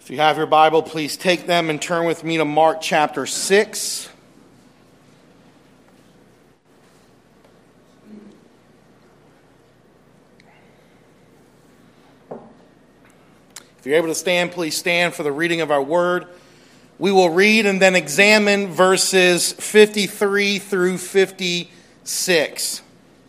If you have your Bible, please take them and turn with me to Mark chapter 6. If you're able to stand, please stand for the reading of our word. We will read and then examine verses 53 through 56.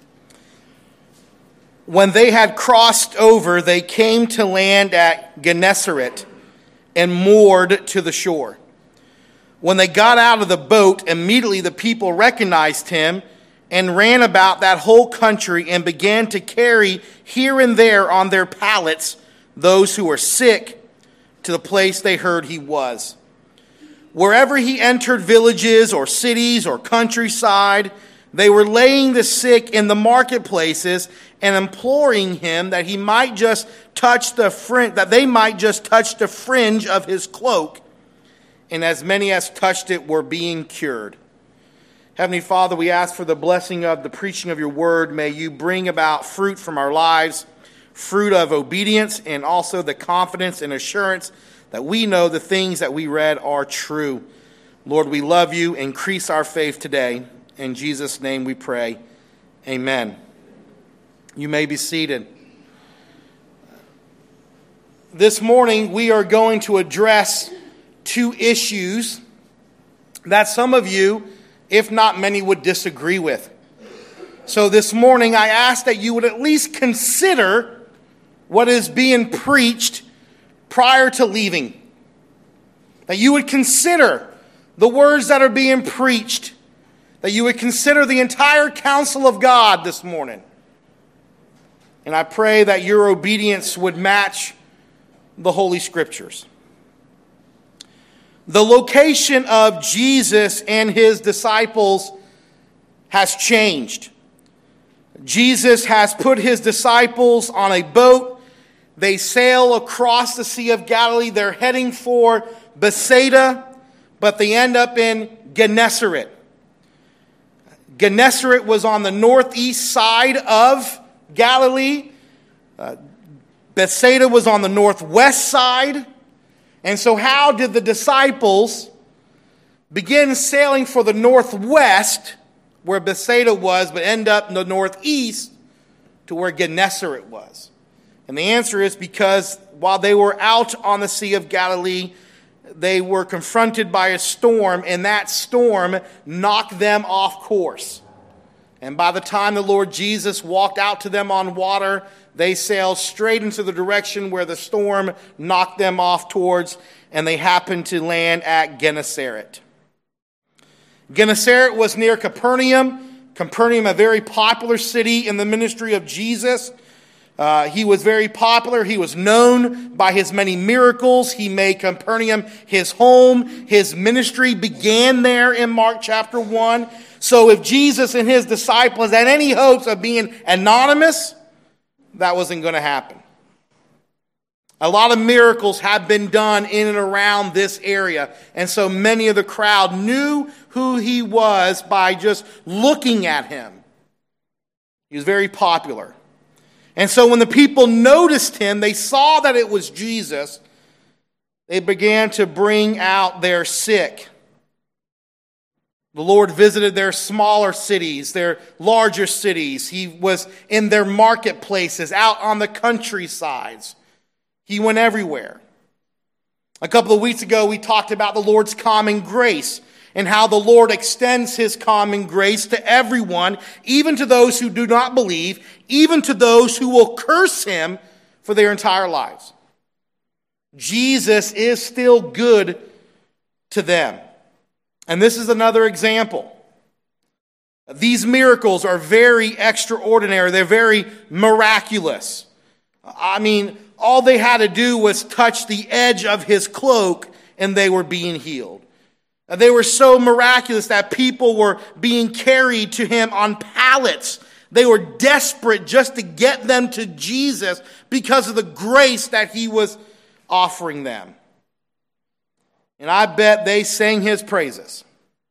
When they had crossed over, they came to land at Gennesaret and moored to the shore. When they got out of the boat, immediately the people recognized him and ran about that whole country and began to carry here and there on their pallets those who were sick to the place they heard he was. Wherever he entered villages or cities or countryside, they were laying the sick in the marketplaces and imploring him that he might just touch the fringe, that they might just touch the fringe of his cloak. And as many as touched it were being cured. Heavenly Father, we ask for the blessing of the preaching of your word. May you bring about fruit from our lives, fruit of obedience, and also the confidence and assurance that we know the things that we read are true. Lord, we love you. Increase our faith today. In Jesus' name we pray. Amen. You may be seated. This morning we are going to address two issues that some of you, if not many, would disagree with. So this morning I ask that you would at least consider what is being preached prior to leaving. That you would consider the words that are being preached. That you would consider the entire counsel of God this morning. And I pray that your obedience would match the Holy Scriptures. The location of Jesus and his disciples has changed. Jesus has put his disciples on a boat. They sail across the Sea of Galilee. They're heading for Bethsaida, but they end up in Gennesaret. Gennesaret was on the northeast side of Galilee. Bethsaida was on the northwest side. And so how did the disciples begin sailing for the northwest, where Bethsaida was, but end up in the northeast to where Gennesaret was? And the answer is because while they were out on the Sea of Galilee, they were confronted by a storm, and that storm knocked them off course. And by the time the Lord Jesus walked out to them on water, they sailed straight into the direction where the storm knocked them off towards, and they happened to land at Gennesaret. Gennesaret was near Capernaum. Capernaum, a very popular city in the ministry of Jesus. He was very popular. He was known by his many miracles. He made Capernaum his home. His ministry began there in Mark chapter 1. So if Jesus and his disciples had any hopes of being anonymous, that wasn't going to happen. A lot of miracles have been done in and around this area. And so many of the crowd knew who he was by just looking at him. He was very popular. And so when the people noticed him, they saw that it was Jesus, they began to bring out their sick. The Lord visited their smaller cities, their larger cities. He was in their marketplaces, out on the countrysides. He went everywhere. A couple of weeks ago, we talked about the Lord's common grace and how the Lord extends his common grace to everyone, even to those who do not believe, even to those who will curse him for their entire lives. Jesus is still good to them. And this is another example. These miracles are very extraordinary. They're very miraculous. I mean, all they had to do was touch the edge of his cloak and they were being healed. They were so miraculous that people were being carried to him on pallets. They were desperate just to get them to Jesus because of the grace that he was offering them. And I bet they sang his praises.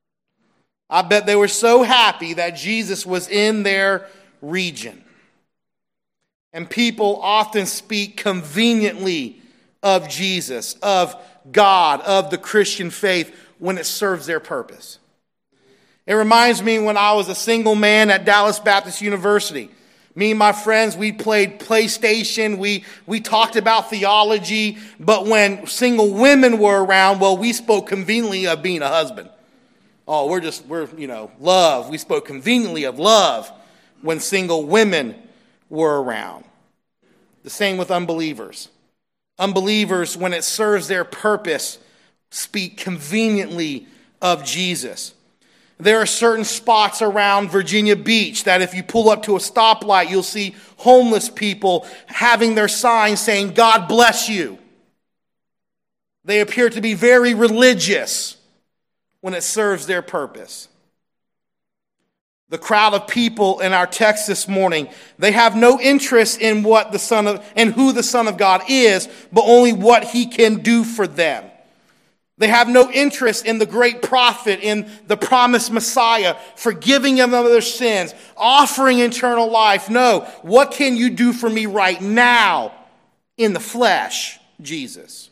I bet they were so happy that Jesus was in their region. And people often speak conveniently of Jesus, of God, of the Christian faith when it serves their purpose. It reminds me when I was a single man at Dallas Baptist University. Me and my friends, we played PlayStation, we talked about theology, but when single women were around, well, we spoke conveniently of being a husband. Oh, we're love. We spoke conveniently of love when single women were around. The same with unbelievers. Unbelievers, when it serves their purpose, speak conveniently of Jesus. There are certain spots around Virginia Beach that if you pull up to a stoplight, you'll see homeless people having their signs saying, "God bless you." They appear to be very religious when it serves their purpose. The crowd of people in our text this morning, they have no interest in who the Son of God is, but only what he can do for them. They have no interest in the great prophet, in the promised Messiah, forgiving them of their sins, offering eternal life. No, what can you do for me right now in the flesh, Jesus?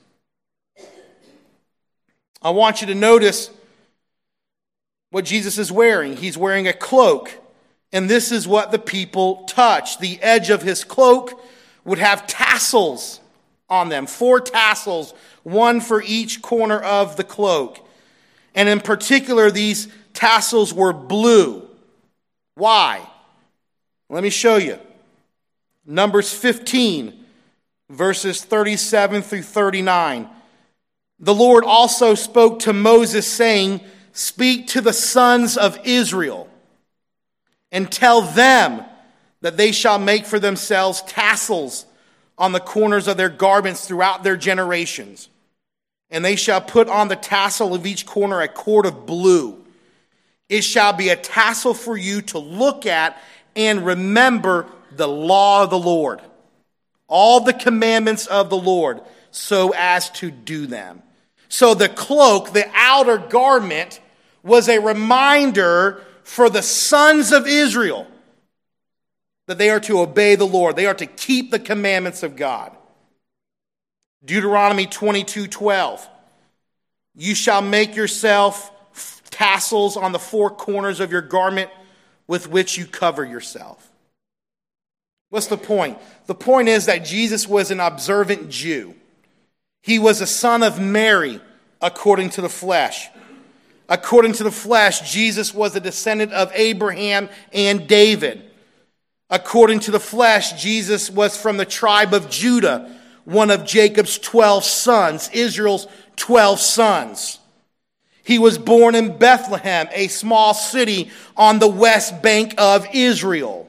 I want you to notice what Jesus is wearing. He's wearing a cloak, and this is what the people touch. The edge of his cloak would have tassels on them, 4 tassels, one for each corner of the cloak. And in particular, these tassels were blue. Why? Let me show you. Numbers 15, verses 37 through 39. The Lord also spoke to Moses, saying, "Speak to the sons of Israel, and tell them that they shall make for themselves tassels on the corners of their garments throughout their generations. And they shall put on the tassel of each corner a cord of blue. It shall be a tassel for you to look at and remember the law of the Lord, all the commandments of the Lord, so as to do them." So the cloak, the outer garment, was a reminder for the sons of Israel that they are to obey the Lord. They are to keep the commandments of God. Deuteronomy 22:12. You shall make yourself tassels on the 4 corners of your garment with which you cover yourself. What's the point? The point is that Jesus was an observant Jew. He was a son of Mary according to the flesh. According to the flesh, Jesus was a descendant of Abraham and David. According to the flesh, Jesus was from the tribe of Judah, one of Jacob's 12 sons, Israel's 12 sons. He was born in Bethlehem, a small city on the west bank of Israel.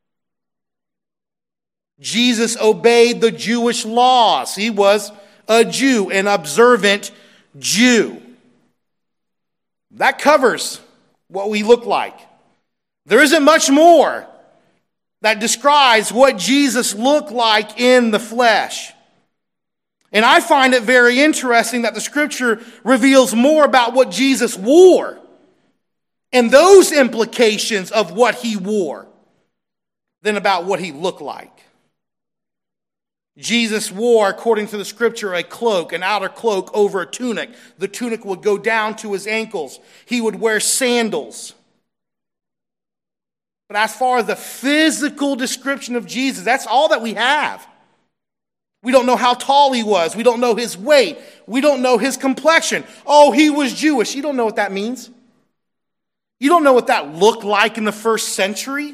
Jesus obeyed the Jewish laws. He was a Jew, an observant Jew. That covers what we look like. There isn't much more that describes what Jesus looked like in the flesh. And I find it very interesting that the scripture reveals more about what Jesus wore and those implications of what he wore than about what he looked like. Jesus wore, according to the scripture, a cloak, an outer cloak over a tunic. The tunic would go down to his ankles. He would wear sandals. But as far as the physical description of Jesus, that's all that we have. We don't know how tall he was. We don't know his weight. We don't know his complexion. Oh, he was Jewish. You don't know what that means. You don't know what that looked like in the first century.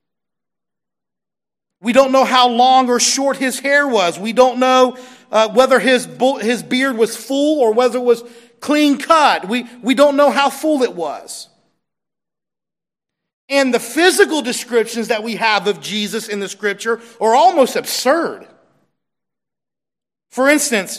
We don't know how long or short his hair was. We don't know whether his beard was full or whether it was clean cut. We don't know how full it was. And the physical descriptions that we have of Jesus in the scripture are almost absurd. For instance,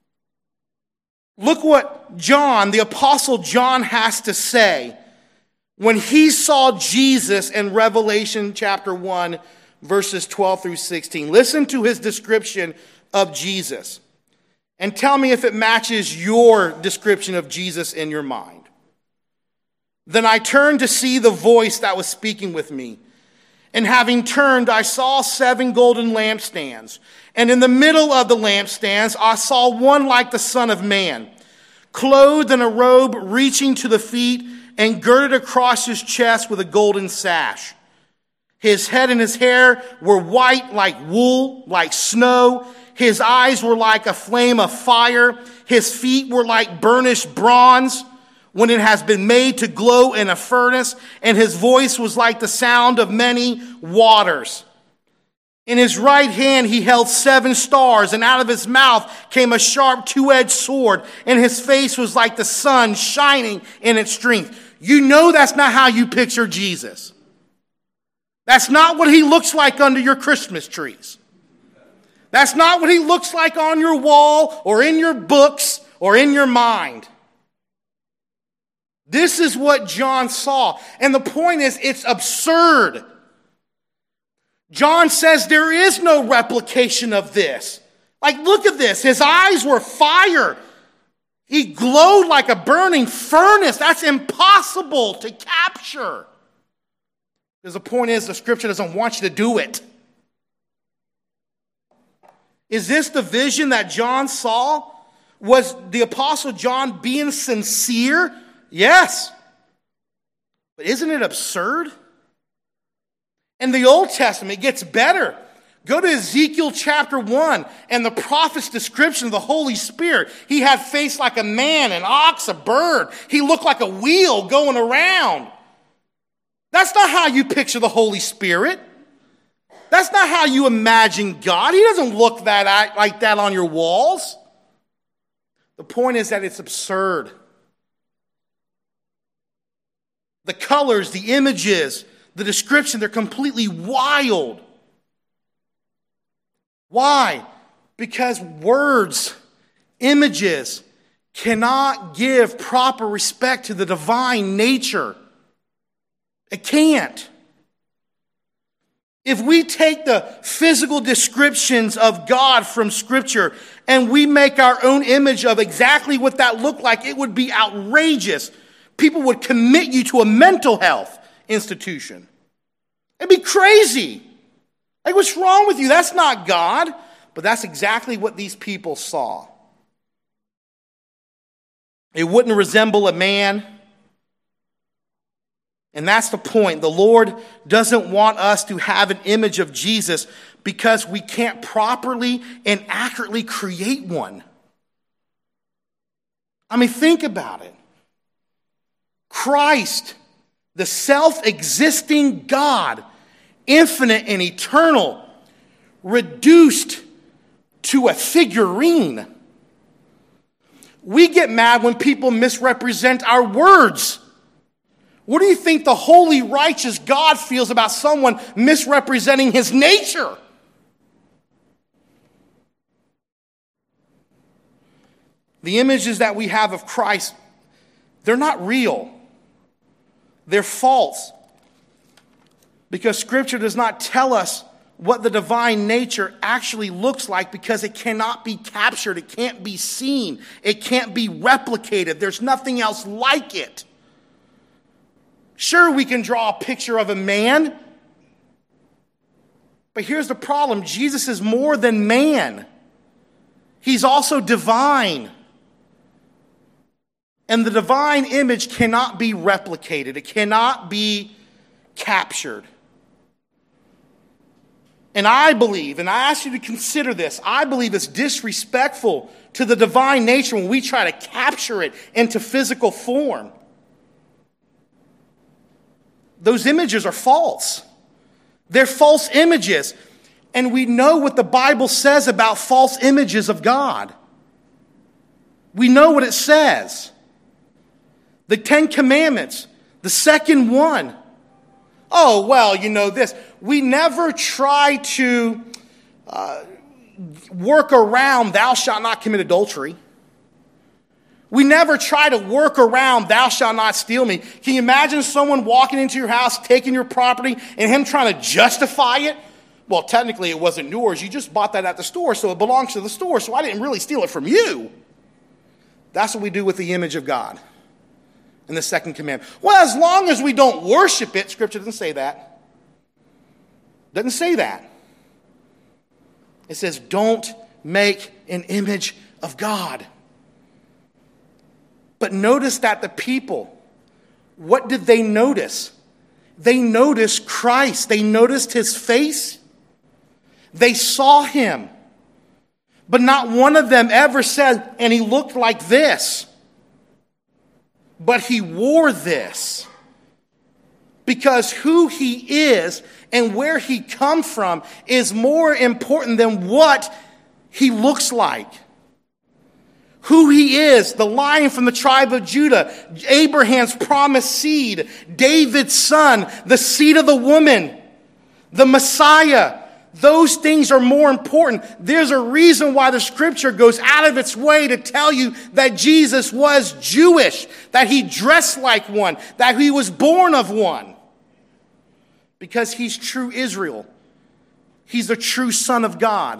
look what John, the Apostle John, has to say when he saw Jesus in Revelation chapter 1, verses 12 through 16. Listen to his description of Jesus and tell me if it matches your description of Jesus in your mind. Then I turned to see the voice that was speaking with me. And having turned, I saw 7 golden lampstands. And in the middle of the lampstands, I saw one like the Son of Man, clothed in a robe reaching to the feet and girded across his chest with a golden sash. His head and his hair were white like wool, like snow. His eyes were like a flame of fire. His feet were like burnished bronze when it has been made to glow in a furnace. And his voice was like the sound of many waters. In his right hand he held 7 stars, and out of his mouth came a sharp 2-edged sword, and his face was like the sun shining in its strength. You know that's not how you picture Jesus. That's not what he looks like under your Christmas trees. That's not what he looks like on your wall or in your books or in your mind. This is what John saw. And the point is, it's absurd. John says there is no replication of this. Like, look at this. His eyes were fire. He glowed like a burning furnace. That's impossible to capture. Because the point is, the scripture doesn't want you to do it. Is this the vision that John saw? Was the Apostle John being sincere? Yes. But isn't it absurd? In the Old Testament, it gets better. Go to Ezekiel chapter 1 and the prophet's description of the Holy Spirit. He had face like a man, an ox, a bird. He looked like a wheel going around. That's not how you picture the Holy Spirit. That's not how you imagine God. He doesn't look like that on your walls. The point is that it's absurd. The colors, the images, the description, they're completely wild. Why? Because words, images, cannot give proper respect to the divine nature. It can't. If we take the physical descriptions of God from Scripture and we make our own image of exactly what that looked like, it would be outrageous. People would commit you to a mental health institution. It'd be crazy. Like, what's wrong with you? That's not God. But that's exactly what these people saw. It wouldn't resemble a man. And that's the point. The Lord doesn't want us to have an image of Jesus because we can't properly and accurately create one. I mean, think about it. Christ, the self-existing God, infinite and eternal, reduced to a figurine. We get mad when people misrepresent our words. What do you think the holy, righteous God feels about someone misrepresenting his nature? The images that we have of Christ, they're not real. They're false. Because Scripture does not tell us what the divine nature actually looks like because it cannot be captured. It can't be seen. It can't be replicated. There's nothing else like it. Sure, we can draw a picture of a man. But here's the problem. Jesus is more than man. He's also divine. And the divine image cannot be replicated. It cannot be captured. And I believe, and I ask you to consider this, I believe it's disrespectful to the divine nature when we try to capture it into physical form. Those images are false. They're false images. And we know what the Bible says about false images of God. We know what it says. The 10 Commandments, the second one. Oh, well, you know this. We never try to work around thou shalt not commit adultery. We never try to work around thou shalt not steal me. Can you imagine someone walking into your house, taking your property, and him trying to justify it? Well, technically it wasn't yours. You just bought that at the store, so it belongs to the store, so I didn't really steal it from you. That's what we do with the image of God in the second commandment. Well, as long as we don't worship it, Scripture doesn't say that. Doesn't say that. It says, don't make an image of God. But notice that the people, what did they notice? They noticed Christ. They noticed his face. They saw him. But not one of them ever said, and he looked like this. But he wore this. Because who he is and where he come from is more important than what he looks like. Who he is, the Lion from the tribe of Judah, Abraham's promised seed, David's son, the seed of the woman, the Messiah. Those things are more important. There's a reason why the scripture goes out of its way to tell you that Jesus was Jewish, that he dressed like one, that he was born of one. Because he's true Israel. He's the true Son of God.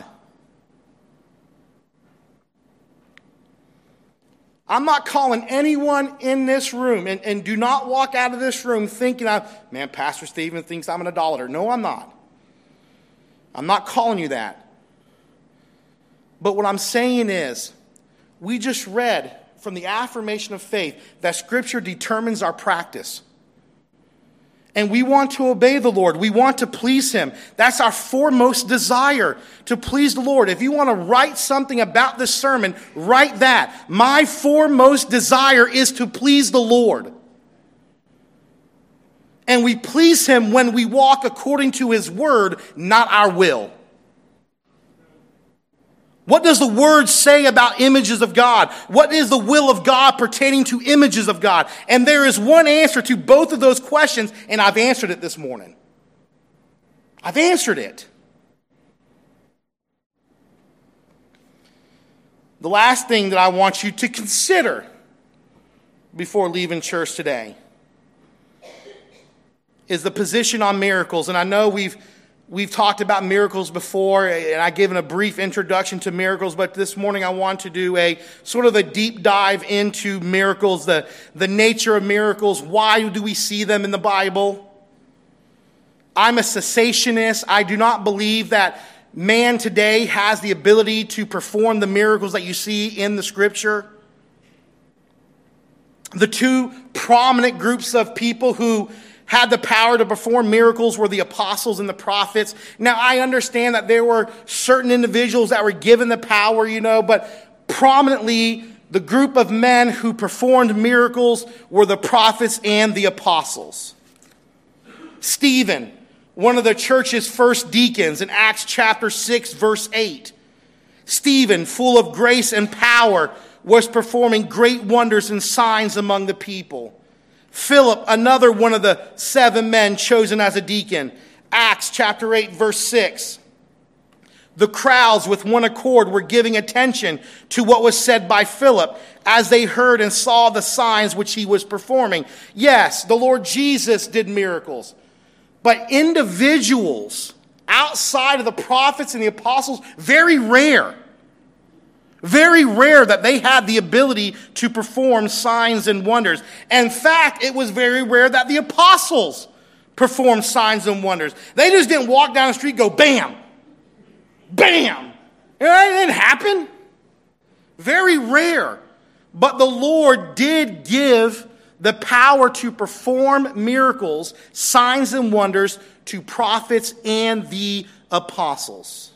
I'm not calling anyone in this room, and do not walk out of this room thinking, man, Pastor Stephen thinks I'm an idolater. No, I'm not. I'm not calling you that. But what I'm saying is, we just read from the affirmation of faith that Scripture determines our practice. And we want to obey the Lord. We want to please him. That's our foremost desire, to please the Lord. If you want to write something about this sermon, write that. My foremost desire is to please the Lord. And we please him when we walk according to his word, not our will. What does the word say about images of God? What is the will of God pertaining to images of God? And there is one answer to both of those questions, and I've answered it this morning. I've answered it. The last thing that I want you to consider before leaving church today is the position on miracles. And I know we've talked about miracles before, and I've given a brief introduction to miracles, but this morning I want to do a sort of a deep dive into miracles, the nature of miracles. Why do we see them in the Bible? I'm a cessationist. I do not believe that man today has the ability to perform the miracles that you see in the Scripture. The two prominent groups of people who had the power to perform miracles were the apostles and the prophets. Now, I understand that there were certain individuals that were given the power, but prominently the group of men who performed miracles were the prophets and the apostles. Stephen, one of the church's first deacons, in Acts chapter 6, verse 8. Stephen, full of grace and power, was performing great wonders and signs among the people. Philip, another one of the 7 men chosen as a deacon. Acts chapter 8, verse 6. The crowds with one accord were giving attention to what was said by Philip as they heard and saw the signs which he was performing. Yes, the Lord Jesus did miracles. But individuals outside of the prophets and the apostles, very rare. Very rare that they had the ability to perform signs and wonders. In fact, it was very rare that the apostles performed signs and wonders. They just didn't walk down the street and go, bam, bam. It didn't happen. Very rare. But the Lord did give the power to perform miracles, signs and wonders to prophets and the apostles.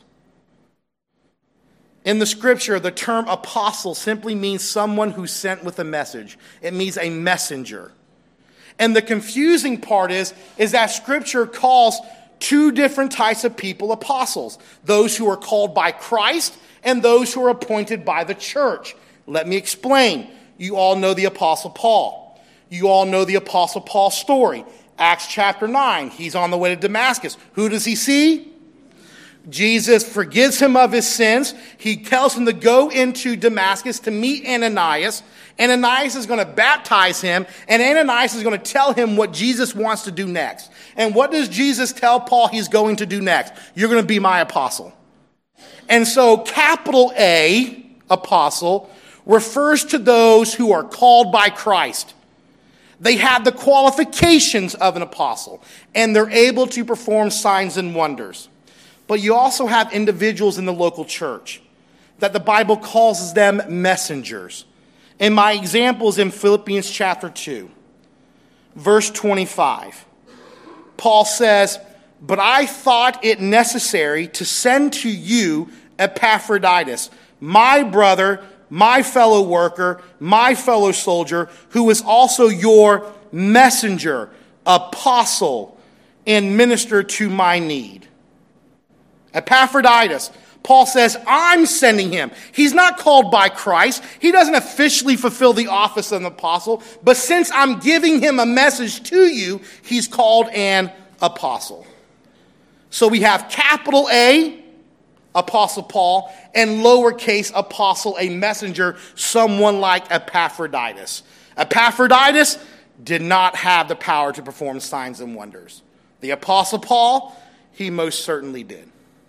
In the scripture, the term apostle simply means someone who's sent with a message. It means a messenger. And the confusing part is that scripture calls 2 different types of people apostles. Those who are called by Christ and those who are appointed by the church. Let me explain. You all know the Apostle Paul. You all know the Apostle Paul's story. Acts chapter 9, he's on the way to Damascus. Who does he see? Jesus forgives him of his sins. He tells him to go into Damascus to meet Ananias. Ananias is going to baptize him, and Ananias is going to tell him what Jesus wants to do next. And what does Jesus tell Paul he's going to do next? You're going to be my apostle. And so capital A, apostle, refers to those who are called by Christ. They have the qualifications of an apostle, and they're able to perform signs and wonders. But you also have individuals in the local church that the Bible calls them messengers. And my example is in Philippians chapter 2, verse 25. Paul says, "But I thought it necessary to send to you Epaphroditus, my brother, my fellow worker, my fellow soldier, who is also your messenger, apostle, and minister to my need." Epaphroditus, Paul says, I'm sending him. He's not called by Christ. He doesn't officially fulfill the office of an apostle, but since I'm giving him a message to you, he's called an apostle. So we have capital A, Apostle Paul, and lowercase apostle, a messenger, someone like Epaphroditus. Epaphroditus did not have the power to perform signs and wonders. The Apostle Paul, he most certainly did.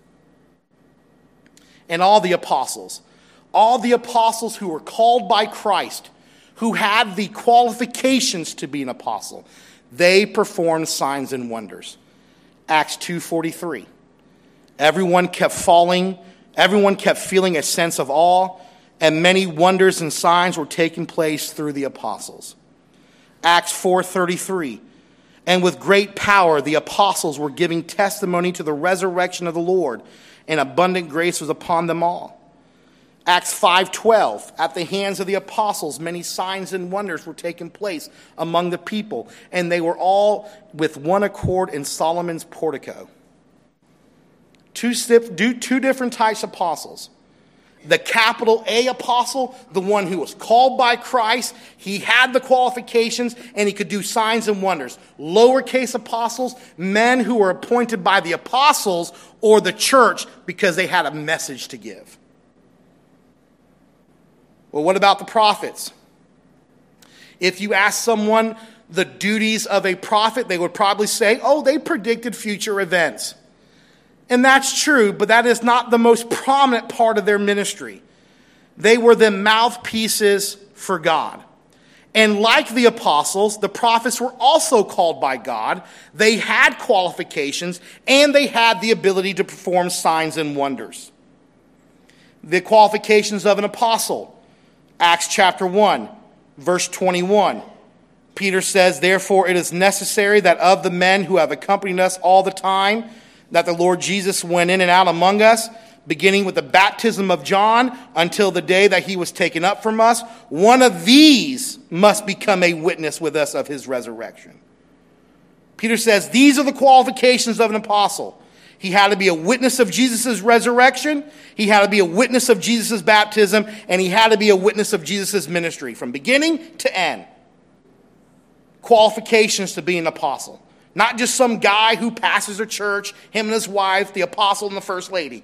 And all the apostles who were called by Christ, who had the qualifications to be an apostle, they performed signs and wonders. Acts 2:43. Everyone kept feeling a sense of awe, and many wonders and signs were taking place through the apostles. Acts 4:33. And with great power the apostles were giving testimony to the resurrection of the Lord, and abundant grace was upon them all. Acts 5:12. At the hands of the apostles many signs and wonders were taking place among the people, and they were all with one accord in Solomon's portico. Two different types of apostles. The capital A apostle, the one who was called by Christ, he had the qualifications and he could do signs and wonders. Lowercase apostles, men who were appointed by the apostles or the church because they had a message to give. Well, what about the prophets? If you ask someone the duties of a prophet, they would probably say, oh, they predicted future events. And that's true, but that is not the most prominent part of their ministry. They were the mouthpieces for God. And like the apostles, the prophets were also called by God. They had qualifications, and they had the ability to perform signs and wonders. The qualifications of an apostle. Acts chapter 1, verse 21. Peter says, "Therefore it is necessary that of the men who have accompanied us all the time, that the Lord Jesus went in and out among us, beginning with the baptism of John until the day that he was taken up from us, one of these must become a witness with us of his resurrection." Peter says these are the qualifications of an apostle. He had to be a witness of Jesus' resurrection, he had to be a witness of Jesus' baptism, and he had to be a witness of Jesus' ministry from beginning to end. Qualifications to be an apostle. Not just some guy who pastors a church, him and his wife, the apostle and the first lady.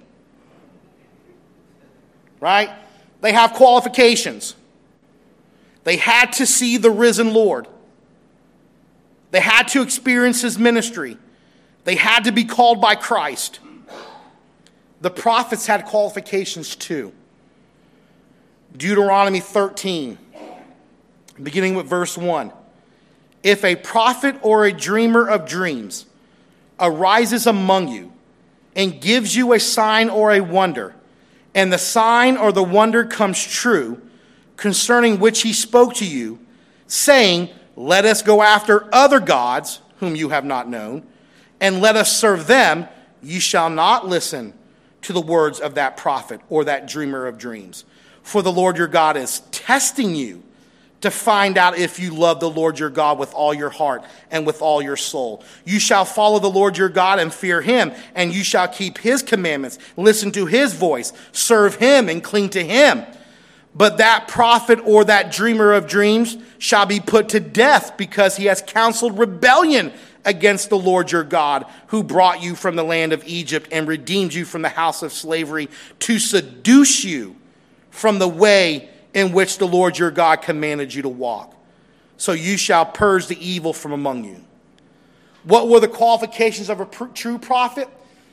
Right? They have qualifications. They had to see the risen Lord. They had to experience his ministry. They had to be called by Christ. The prophets had qualifications too. Deuteronomy 13, beginning with verse 1. If a prophet or a dreamer of dreams arises among you and gives you a sign or a wonder, and the sign or the wonder comes true, concerning which he spoke to you, saying, "Let us go after other gods whom you have not known, and let us serve them," you shall not listen to the words of that prophet or that dreamer of dreams. For the Lord your God is testing you to find out if you love the Lord your God with all your heart and with all your soul. You shall follow the Lord your God and fear him, and you shall keep his commandments, listen to his voice, serve him, and cling to him. But that prophet or that dreamer of dreams shall be put to death because he has counseled rebellion against the Lord your God, who brought you from the land of Egypt and redeemed you from the house of slavery, to seduce you from the way in which the Lord your God commanded you to walk. So you shall purge the evil from among you. What were the qualifications of a true prophet?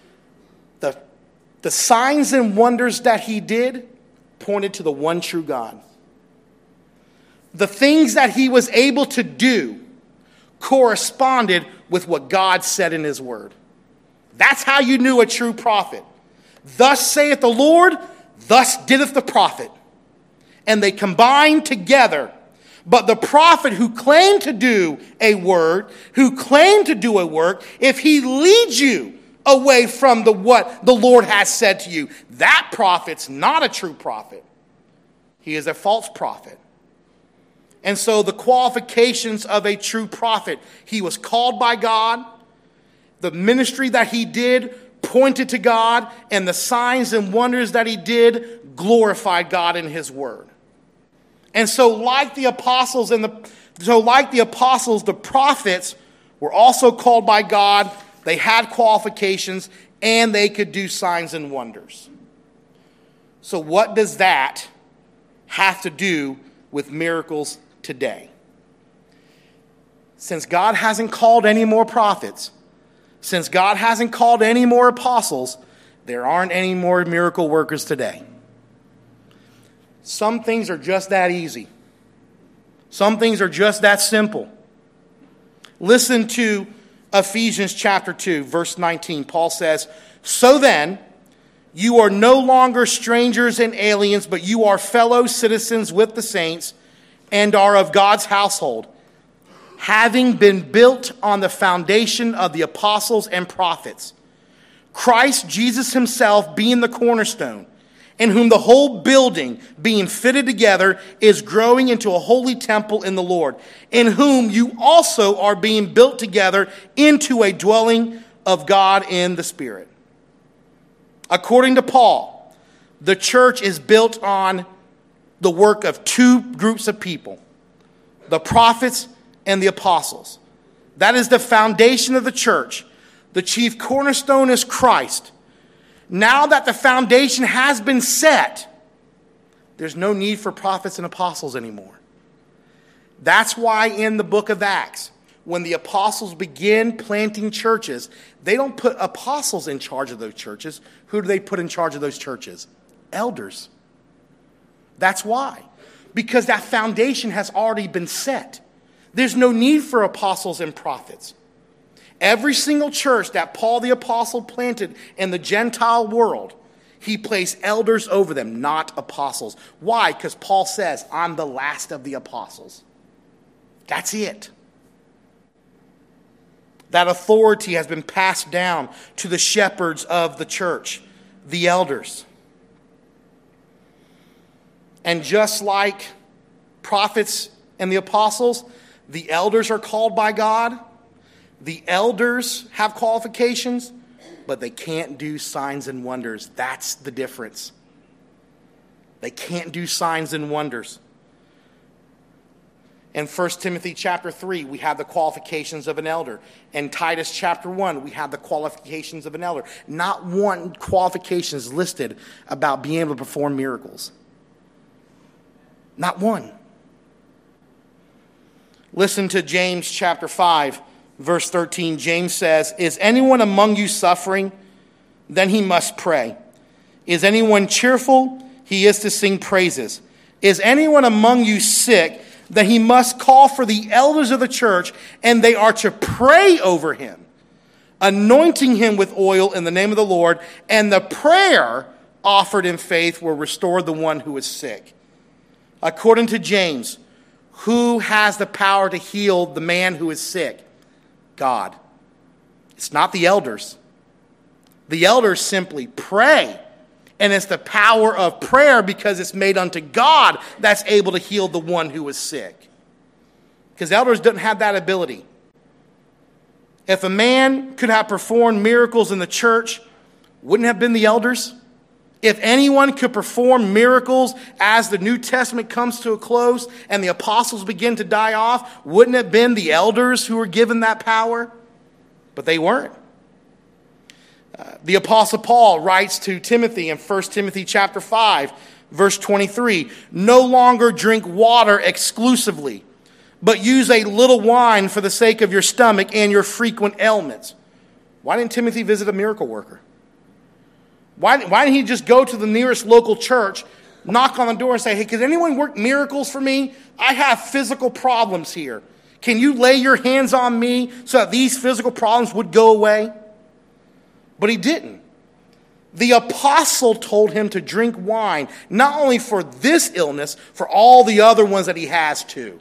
The signs and wonders that he did pointed to the one true God. The things that he was able to do corresponded with what God said in his word. That's how you knew a true prophet. Thus saith the Lord, thus dideth the prophet. And they combined together. But the prophet who claimed to do a word, who claimed to do a work, if he leads you away from what the Lord has said to you, that prophet's not a true prophet. He is a false prophet. And so the qualifications of a true prophet: he was called by God, the ministry that he did pointed to God, and the signs and wonders that he did glorified God in his word. And so like the apostles, the prophets were also called by God. They had qualifications, and they could do signs and wonders. So what does that have to do with miracles today? Since God hasn't called any more prophets, since God hasn't called any more apostles, there aren't any more miracle workers today. Some things are just that easy. Some things are just that simple. Listen to Ephesians chapter 2, verse 19. Paul says, "So then, you are no longer strangers and aliens, but you are fellow citizens with the saints and are of God's household, having been built on the foundation of the apostles and prophets, Christ Jesus himself being the cornerstone, in whom the whole building, being fitted together, is growing into a holy temple in the Lord, in whom you also are being built together into a dwelling of God in the Spirit." According to Paul, the church is built on the work of two groups of people: the prophets and the apostles. That is the foundation of the church. The chief cornerstone is Christ. Now that the foundation has been set, there's no need for prophets and apostles anymore. That's why in the book of Acts, when the apostles begin planting churches, they don't put apostles in charge of those churches. Who do they put in charge of those churches? Elders. That's why. Because that foundation has already been set. There's no need for apostles and prophets. Every single church that Paul the apostle planted in the Gentile world, he placed elders over them, not apostles. Why? Because Paul says, "I'm the last of the apostles." That's it. That authority has been passed down to the shepherds of the church, the elders. And just like prophets and the apostles, the elders are called by God. The elders have qualifications, but they can't do signs and wonders. That's the difference. They can't do signs and wonders. In 1 Timothy chapter 3, we have the qualifications of an elder. In Titus chapter 1, we have the qualifications of an elder. Not one qualification is listed about being able to perform miracles. Not one. Listen to James chapter 5, verse 13. James says, "Is anyone among you suffering? Then he must pray. Is anyone cheerful? He is to sing praises. Is anyone among you sick? Then he must call for the elders of the church, and they are to pray over him, anointing him with oil in the name of the Lord, and the prayer offered in faith will restore the one who is sick." According to James, who has the power to heal the man who is sick? God. It's not the elders. The elders simply pray. And it's the power of prayer, because it's made unto God, that's able to heal the one who is sick. Because elders don't have that ability. If a man could have performed miracles in the church, wouldn't it have been the elders? If anyone could perform miracles as the New Testament comes to a close and the apostles begin to die off, wouldn't it have been the elders who were given that power? But they weren't. The Apostle Paul writes to Timothy in 1 Timothy chapter 5, verse 23, "No longer drink water exclusively, but use a little wine for the sake of your stomach and your frequent ailments." Why didn't Timothy visit a miracle worker? Why didn't he just go to the nearest local church, knock on the door and say, "Hey, can anyone work miracles for me? I have physical problems here. Can you lay your hands on me so that these physical problems would go away? But he didn't. The apostle told him to drink wine, not only for this illness, for all the other ones that he has too.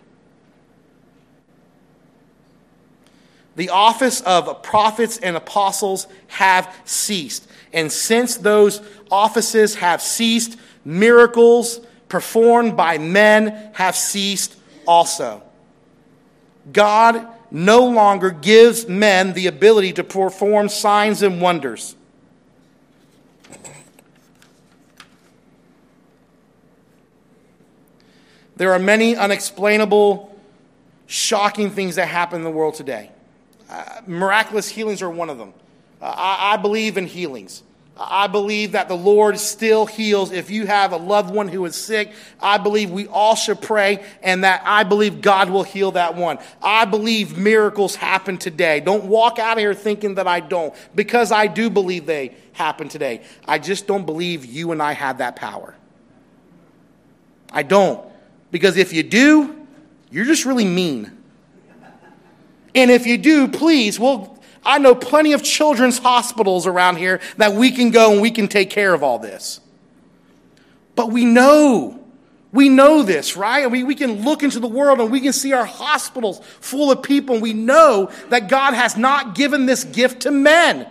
The office of prophets and apostles have ceased. And since those offices have ceased, miracles performed by men have ceased also. God no longer gives men the ability to perform signs and wonders. There are many unexplainable, shocking things that happen in the world today. Miraculous healings are one of them. I believe in healings. I believe that the Lord still heals. If you have a loved one who is sick, I believe we all should pray, and that I believe God will heal that one. I believe miracles happen today. Don't walk out of here thinking that I don't, because I do believe they happen today. I just don't believe you and I have that power. I don't. Because if you do, you're just really mean. And if you do, please, I know plenty of children's hospitals around here that we can go and we can take care of all this. But we know this, right? We can look into the world and we can see our hospitals full of people, and we know that God has not given this gift to men.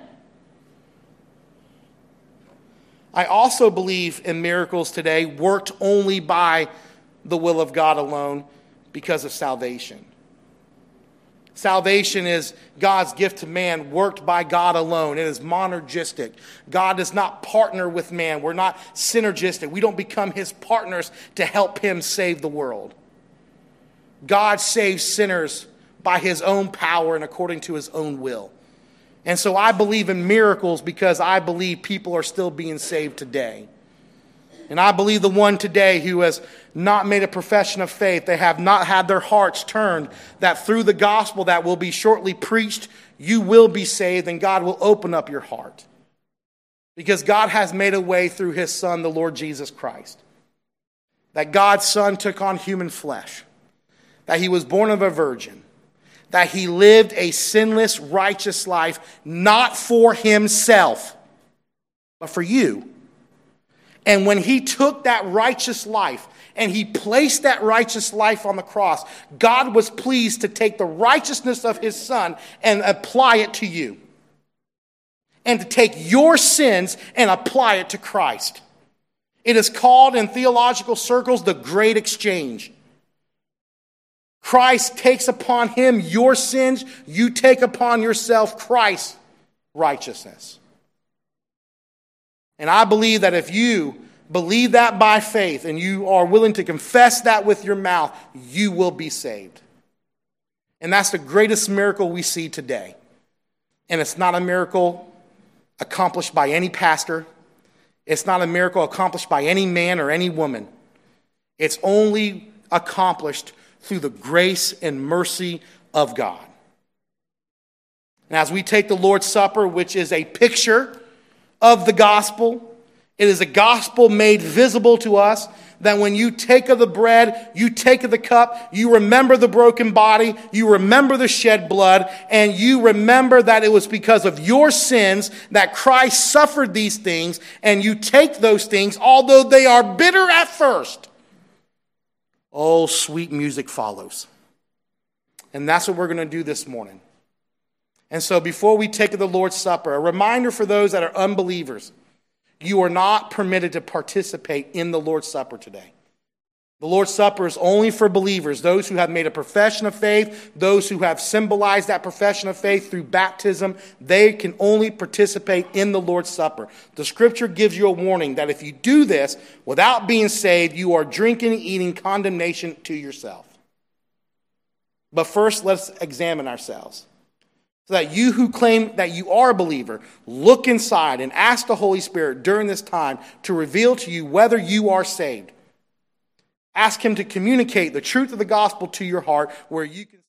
I also believe in miracles today worked only by the will of God alone because of salvation. Salvation is God's gift to man, worked by God alone. It is monergistic. God does not partner with man. We're not synergistic. We don't become his partners to help him save the world. God saves sinners by his own power and according to his own will. And so I believe in miracles because I believe people are still being saved today. And I believe the one today who has not made a profession of faith, they have not had their hearts turned, that through the gospel that will be shortly preached, you will be saved and God will open up your heart. Because God has made a way through his Son, the Lord Jesus Christ. That God's Son took on human flesh. That he was born of a virgin. That he lived a sinless, righteous life, not for himself, but for you. And when he took that righteous life and he placed that righteous life on the cross, God was pleased to take the righteousness of his Son and apply it to you. And to take your sins and apply it to Christ. It is called in theological circles the great exchange. Christ takes upon him your sins. You take upon yourself Christ's righteousness. And I believe that if you believe that by faith and you are willing to confess that with your mouth, you will be saved. And that's the greatest miracle we see today. And it's not a miracle accomplished by any pastor. It's not a miracle accomplished by any man or any woman. It's only accomplished through the grace and mercy of God. And as we take the Lord's Supper, which is a picture of the gospel, it is a gospel made visible to us, that when you take of the bread, you take of the cup, you remember the broken body, you remember the shed blood, and you remember that it was because of your sins that Christ suffered these things, and you take those things, although they are bitter at first. Oh, sweet music follows. And that's what we're going to do this morning. And so before we take the Lord's Supper, a reminder for those that are unbelievers, you are not permitted to participate in the Lord's Supper today. The Lord's Supper is only for believers, those who have made a profession of faith, those who have symbolized that profession of faith through baptism. They can only participate in the Lord's Supper. The scripture gives you a warning that if you do this without being saved, you are drinking and eating condemnation to yourself. But first, let's examine ourselves. So that you who claim that you are a believer, look inside and ask the Holy Spirit during this time to reveal to you whether you are saved. Ask him to communicate the truth of the gospel to your heart where you can